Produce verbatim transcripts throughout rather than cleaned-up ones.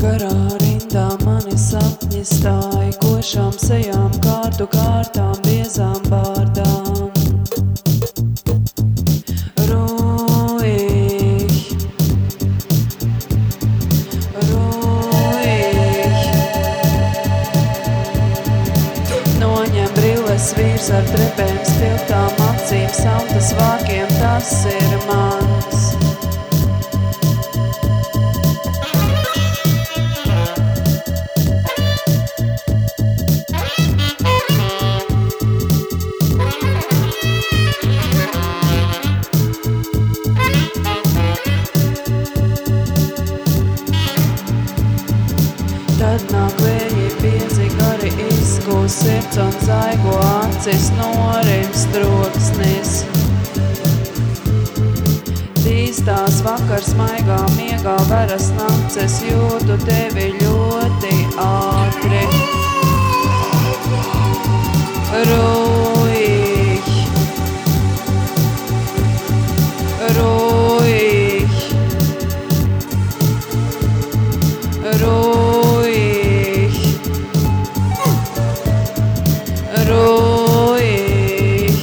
Garā rindā mani sapņi stāj, košām sejām, kārtu kārtām, biezām bārdām. Ruhig, ruhig. Noņem brilles vīrs ar trepēm, spilgtām acīm, sautas vārkiem, tas ir mans. Tad nāk vēji biezi gari izkūs sirds un zaigo acis norims troksnis. Tīstās vakars maigā miegā veras nakts, es jūtu tevi ļoti ātri. Ruhig, ruhig, ruhig. Ruhig.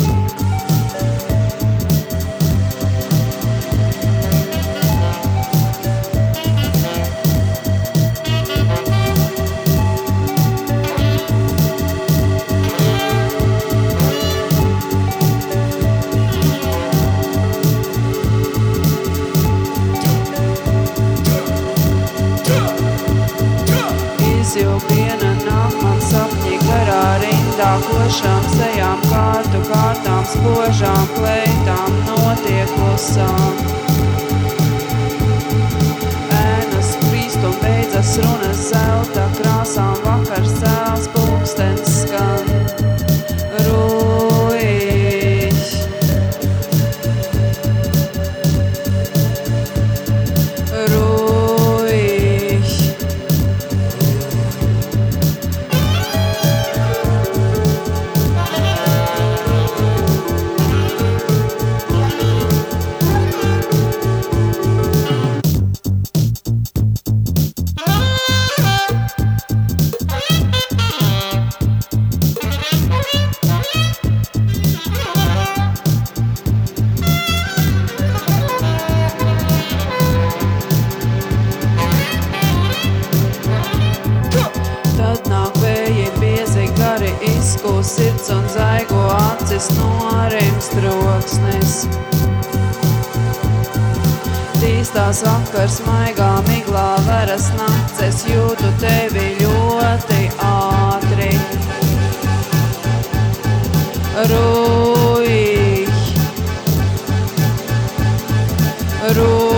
Izjūg viena nāk man sapņi garā rindā, košām sejām, kārtu kārtām, spožām kleitām, notiek klusām. Ēnas krīst un beidzas runas zelta krāsām, vakars cēls, pulkstens skan. Ruhig, ruhig. Tad nāk vēji biezi gari izkūs sirds un zaigo acis norims troksnis. Tīstās vakars maigā miglā veras nakts, es jūtu tevi ļoti ātri. Ruhig, ruhig.